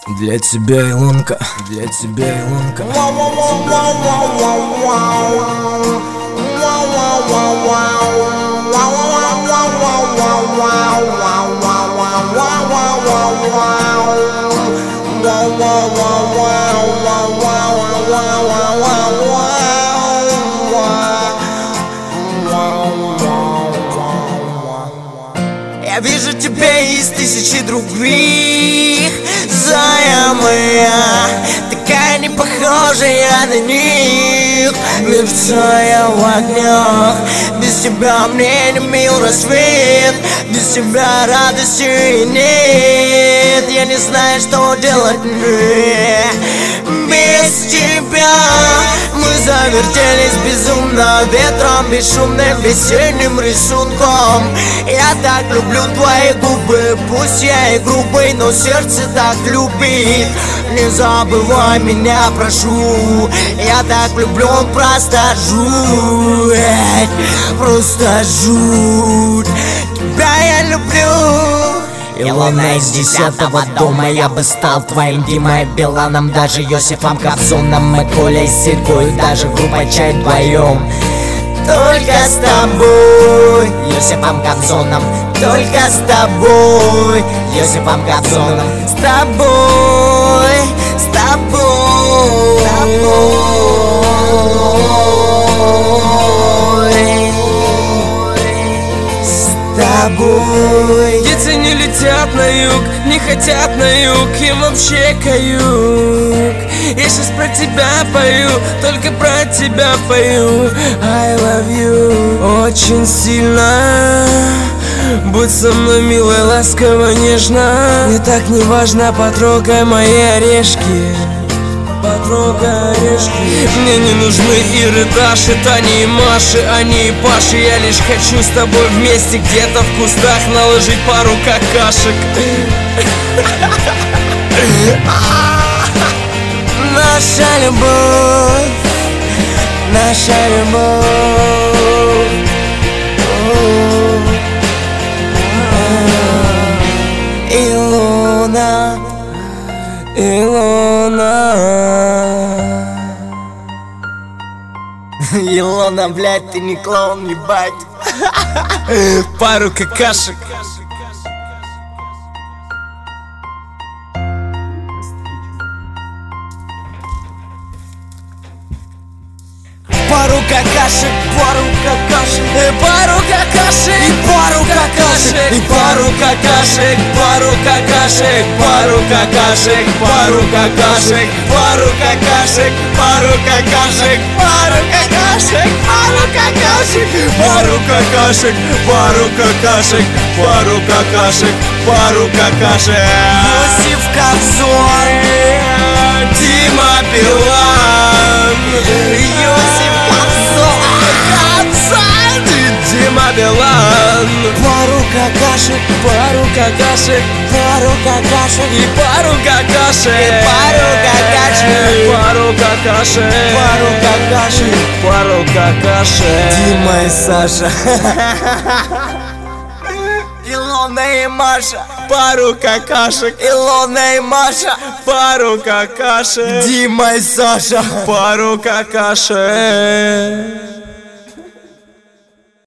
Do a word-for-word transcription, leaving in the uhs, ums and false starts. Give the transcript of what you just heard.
Для тебя, Илонка, для тебя, Илонка. Я вижу тебя из тысячи других, зая моя, такая не похожая на них. Мерцая в огнях, без тебя мне не мил рассвет, без тебя радости нет. Я не знаю, что делать мне без тебя. Мы завертелись безумно ветром, бесшумным весенним рисунком. Я так люблю твои губы, пусть я и грубый, но сердце так любит. Не забывай меня, прошу, я так влюблен, просто жуть, просто жуть. Тебя я люблю. Илона из десятого дома, я бы стал твоим Димой Биланом, даже Йосифом Кобзоном, мы Колей с Серегой, даже группой Чай вдвоем. Только с тобой, Йосифом Кобзоном, только с тобой, Йосифом Кобзоном, с тобой, с тобой, с тобой, с тобой. Птицы не летят на юг, не хотят на юг, им вообще каюк. Я сейчас про тебя пою, только про тебя пою. I love you очень сильно. Будь со мной милой, ласково, нежно. Мне так не важно, потрогай мои орешки, потрогай орешки. Мне не нужны Иры, Даши, Тани и Маши, Ани и Паши. Я лишь хочу с тобой вместе где-то в кустах наложить пару какашек. Наша любовь, наша любовь. Илона, Илона. Илона, блядь, ты не клоун, ебать. Пару какашек. Пару какашек, пару какашек, пару какашек, и пару какашек, И пару какашек, пару какашек, пару какашек, пару какашек, пару какашек, пару какашек, пару какашек, пару какашек, пару какашек, пару какашек, пару какашек, пару какашек. Йосиф Кобзон, Дима Билан, Йосиф Кобзон, Кобзон, Дима Билан. пару какашек, Пару какашек, пару какашек, и пару какашек, и пару какашек, пару какашек, пару какашек, пару какашек. Дима и Саша. Илона и Маша, Пару какашек, Илона и Маша, пару какашек, Дима и Саша. пару какашек.